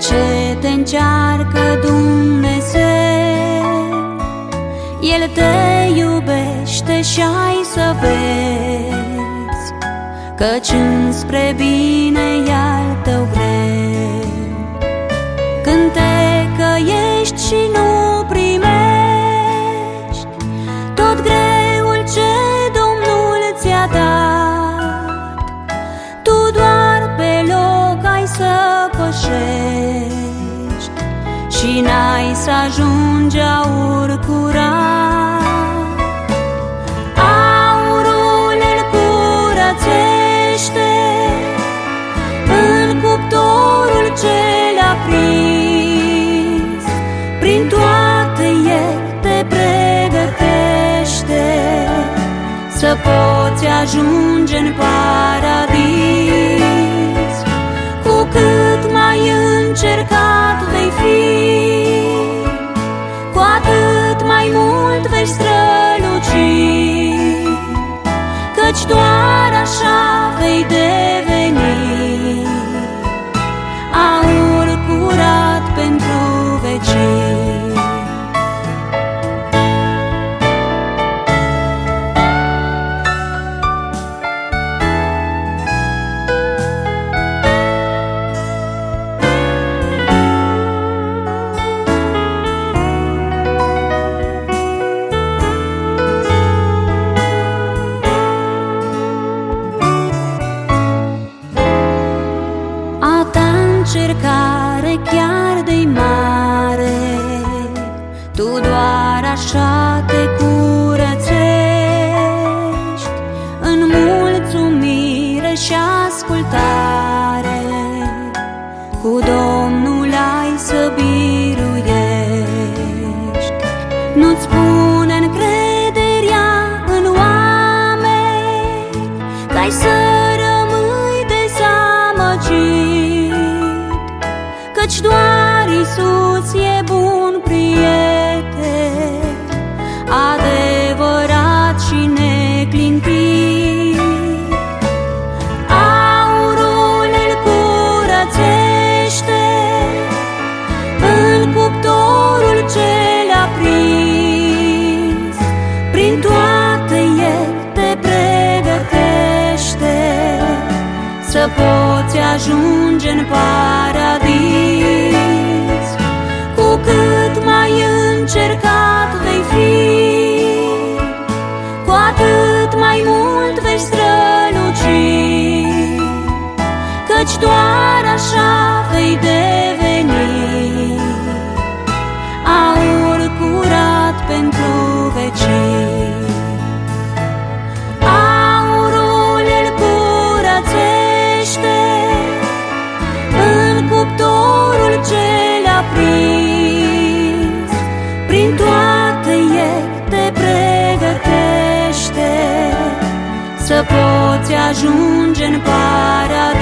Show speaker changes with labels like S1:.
S1: ce te încearcă Dumnezeu, El te iubește și ai să vezi, căci înspre bine e al tău greu. Când te căiești și nu primești tot greul ce Domnul ți-a dat, tu doar pe loc ai să pășești și n-ai să ajungi aur curat. Aurul îl curățește în cuptorul ce l-a prins, prin toate El te pregătește să poți ajunge în paradis. Cu cât mai încercat vei fi, cu atât mai mult vei străluci, căci doar așa vei deveni aur curat pentru vecii. Încercare chiar de-i mare, tu doar așa te curățești, în mulțumire și ascultare, cu Domnul ai să biruiești. Nu-ți pune încrederea în oameni, că ai să rămâi dezamăgit, căci doar Iisus e bun prieten, adevărat și neclintit. Aurul îl curățește în cuptorul ce l-a prins, prin toate El te pregătește să poți ajunge în paradis. Cu cât mai încercat vei fi, cu atât mai mult vei străluci, căci doar așa vei deveni aur curat pentru vecii. Aurul îl curățește în cuptorul ce l-a prins, prin toate El te pregătește să poți ajunge în paradis.